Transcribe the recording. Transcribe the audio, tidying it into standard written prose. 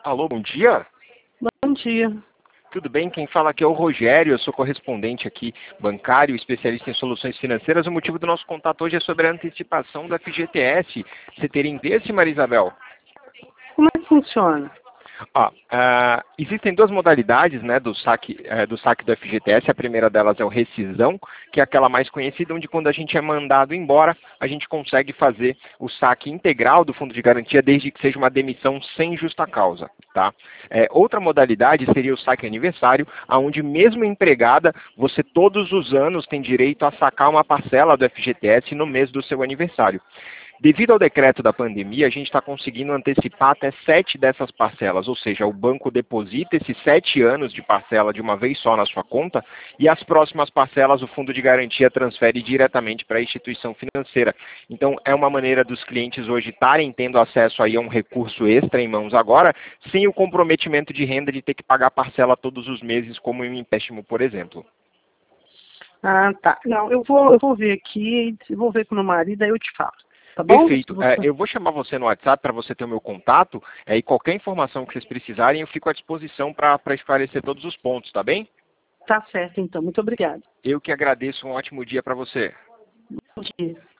Alô, bom dia. Bom dia. Tudo bem? Quem fala aqui é o Rogério, eu sou correspondente aqui bancário, especialista em soluções financeiras. O motivo do nosso contato hoje é sobre a antecipação da FGTS. Você teria interesse, Maria Isabel? Como é que funciona? Existem duas modalidades, né, do saque do FGTS. A primeira delas é o rescisão, que é aquela mais conhecida, onde quando a gente é mandado embora, a gente consegue fazer o saque integral do fundo de garantia, desde que seja uma demissão sem justa causa. Tá? Outra modalidade seria o saque aniversário, onde mesmo empregada, você todos os anos tem direito a sacar uma parcela do FGTS no mês do seu aniversário. Devido ao decreto da pandemia, a gente está conseguindo antecipar até 7 dessas parcelas, ou seja, o banco deposita esses 7 anos de parcela de uma vez só na sua conta e as próximas parcelas o fundo de garantia transfere diretamente para a instituição financeira. Então, é uma maneira dos clientes hoje estarem tendo acesso aí a um recurso extra em mãos agora, sem o comprometimento de renda de ter que pagar parcela todos os meses, como em um empréstimo, por exemplo. Ah, tá. Não, eu vou ver aqui, vou ver com o meu marido, aí eu te falo. Tá bom? Perfeito. Eu vou chamar você no WhatsApp para você ter o meu contato e qualquer informação que vocês precisarem, eu fico à disposição para esclarecer todos os pontos, tá bem? Tá certo, então. Muito obrigada. Eu que agradeço, um ótimo dia para você. Bom dia.